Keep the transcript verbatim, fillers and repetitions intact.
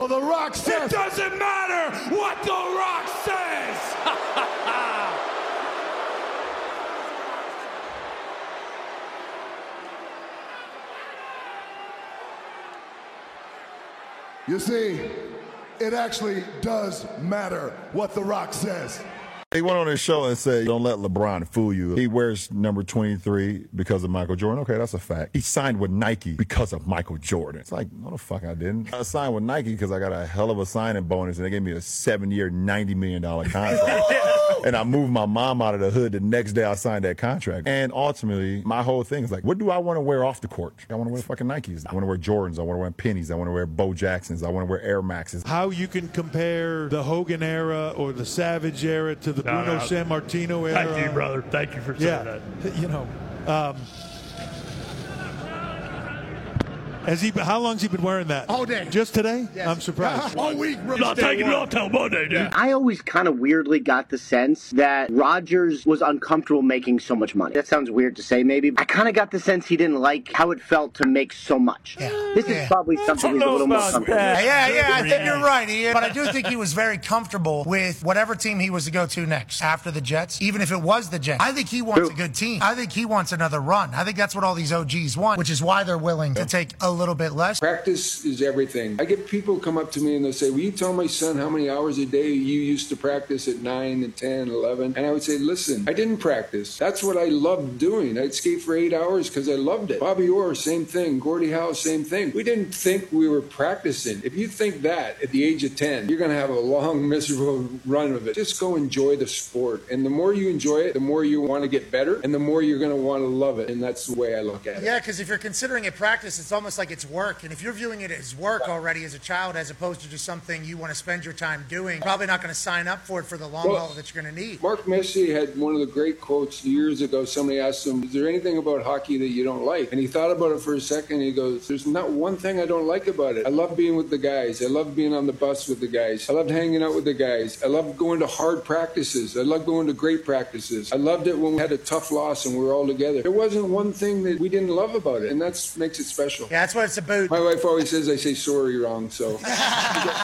Well, The Rock says... It doesn't matter what The Rock says! You see, it actually does matter what The Rock says. He went on his show and said, don't let LeBron fool you. He wears number twenty-three because of Michael Jordan. Okay, that's a fact. He signed with Nike because of Michael Jordan. It's like, no the fuck I didn't. I signed with Nike because I got a hell of a signing bonus and they gave me a seven-year, ninety million dollars contract. And I moved my mom out of the hood the next day I signed that contract. And ultimately, my whole thing is like, what do I want to wear off the court? I want to wear fucking Nikes. I want to wear Jordans. I want to wear pennies. I want to wear Bo Jacksons. I want to wear Air Maxes. How you can compare the Hogan era or the Savage era to the No, Bruno no. Sammartino era? Thank you, brother. Thank you for saying Yeah, that. you know. Um, Has he? How long's he been wearing that? All day. Just today? Yes. I'm surprised. All week. I'm not taking it off till Monday, dude. I always kind of weirdly got the sense that Rodgers was uncomfortable making so much money. That sounds weird to say, maybe. I kind of got the sense he didn't like how it felt to make so much. Yeah. This Yeah. is probably something he's a little more comfortable Yeah, with. yeah, yeah, I think you're right. He, but I do think he was very comfortable with whatever team he was to go to next after the Jets, even if it was the Jets. I think he wants True. a good team. I think he wants another run. I think that's what all these O Gs want, which is why they're willing to take a little bit less. Practice is everything. I get people come up to me and they'll say, will you tell my son how many hours a day you used to practice at nine and ten and eleven? And I would say, listen, I didn't practice. That's what I loved doing. I'd skate for eight hours because I loved it. Bobby Orr, same thing. Gordie Howe, same thing. We didn't think we were practicing. If you think that at the age of ten, you're going to have a long, miserable run of it. Just go enjoy the sport. And the more you enjoy it, the more you want to get better and the more you're going to want to love it. And that's the way I look at it. Yeah, because if you're considering it practice, it's almost like it's work. And if you're viewing it as work already as a child as opposed to just something you want to spend your time doing, probably not going to sign up for it for the long Well, haul that you're going to need. Mark Messier had one of the great quotes years ago. Somebody asked him, is there anything about hockey that you don't like? And he thought about it for a second. And he goes, there's not one thing I don't like about it. I love being with the guys. I love being on the bus with the guys. I loved hanging out with the guys. I loved going to hard practices. I loved going to great practices. I loved it when we had a tough loss and we were all together. There wasn't one thing that we didn't love about it. And that makes it special. Yeah, that's what it's about. My wife always says I say sorry wrong, so.